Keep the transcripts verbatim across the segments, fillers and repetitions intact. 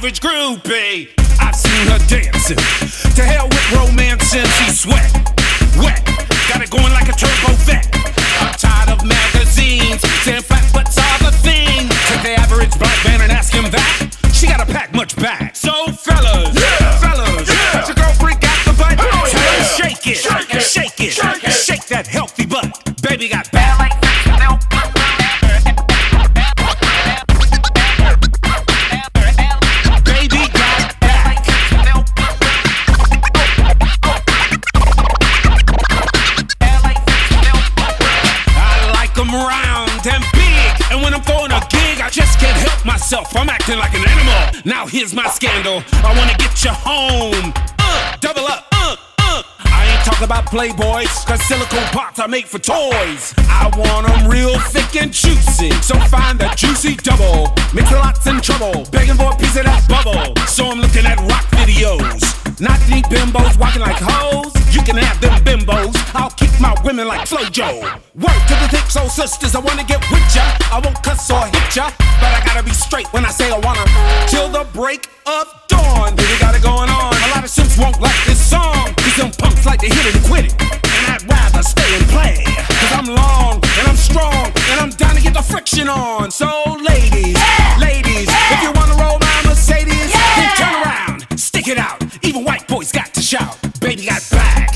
average groupie. I've seen her dancing. To hell with romancing, she's sweat, wet. Got it going like a turbo vet. I'm tired of magazines saying fat butts are the thing. Take the average black man and ask him that. She gotta pack much back. So fellas, yeah. fellas, yeah. let your girl freak out the butt. Oh, Tell yeah. her shake it, shake it, shake it, shake, it. shake that healthy butt. Baby got back. Round and big, and when I'm throwing a gig, I just can't help myself. I'm acting like an animal. Now here's my scandal. I wanna get you home. Uh, double up. Uh, uh. I ain't talking about Playboys, cause silicone pots are made for toys. I want them real thick and juicy, so find the juicy double. Mix a lot's in trouble, begging for a piece of that bubble. So I'm looking at rock videos, not neat bimbos walking like hoes. You can have them bimbos, I'll keep my women like Flojo. Work to the thick soul sisters, I wanna get with ya. I won't cuss or hit ya, but I gotta be straight when I say I wanna. Till the break of dawn, baby got it going on. A lot of simps won't like this song, cause them punks like to hit it and quit it. And I'd rather stay and play, cause I'm long and I'm strong, and I'm down to get the friction on. So ladies, yeah. ladies, yeah. if you wanna roll my Mercedes, yeah. then turn around, stick it out. Even white boys got to shout, baby got back.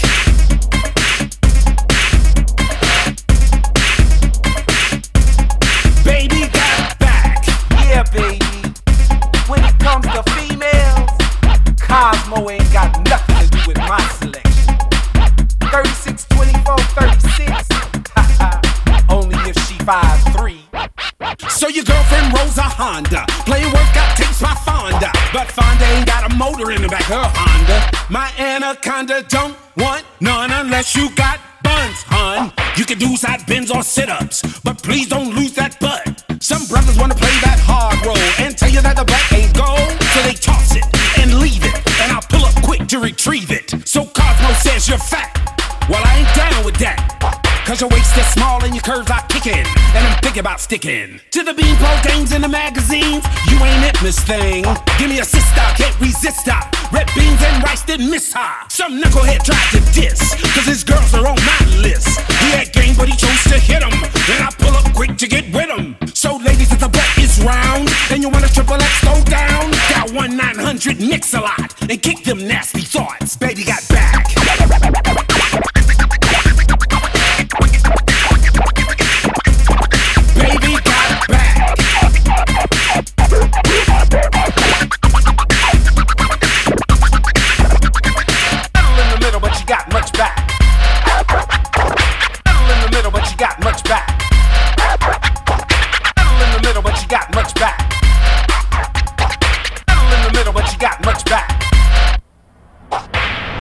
Baby got back. Yeah, baby. When it comes to females, Cosmo ain't got nothing to do with my selection. thirty-six, twenty-four, thirty-six. Only if she five three. So your girlfriend rolls a Honda, playing workout tapes by Fonda, but Fonda ain't got a motor in the back of her Honda. My anaconda don't want none unless you got buns, hun. You can do side bends or sit-ups, but please don't lose that butt. Some brothers wanna play that hard role and tell you that the butt ain't gold, so they toss it and leave it, and I'll pull up quick to retrieve it. So Cosmo says you're fat, well I ain't down with that, cause your waist is small and your curves are kicking, and I'm thinking about sticking to the beanpole games in the magazines. You ain't it, Miss Thing. Give me a sister, can't resist her. Red beans and rice didn't miss her. Some knucklehead tried to diss, cause his girls are on my list. He had game but he chose to hit them, and I pull up quick to get with him. So ladies, if the butt is round and you want a triple X go down, dial one nine hundred mix a lot and kick them nasty thoughts. Baby got back.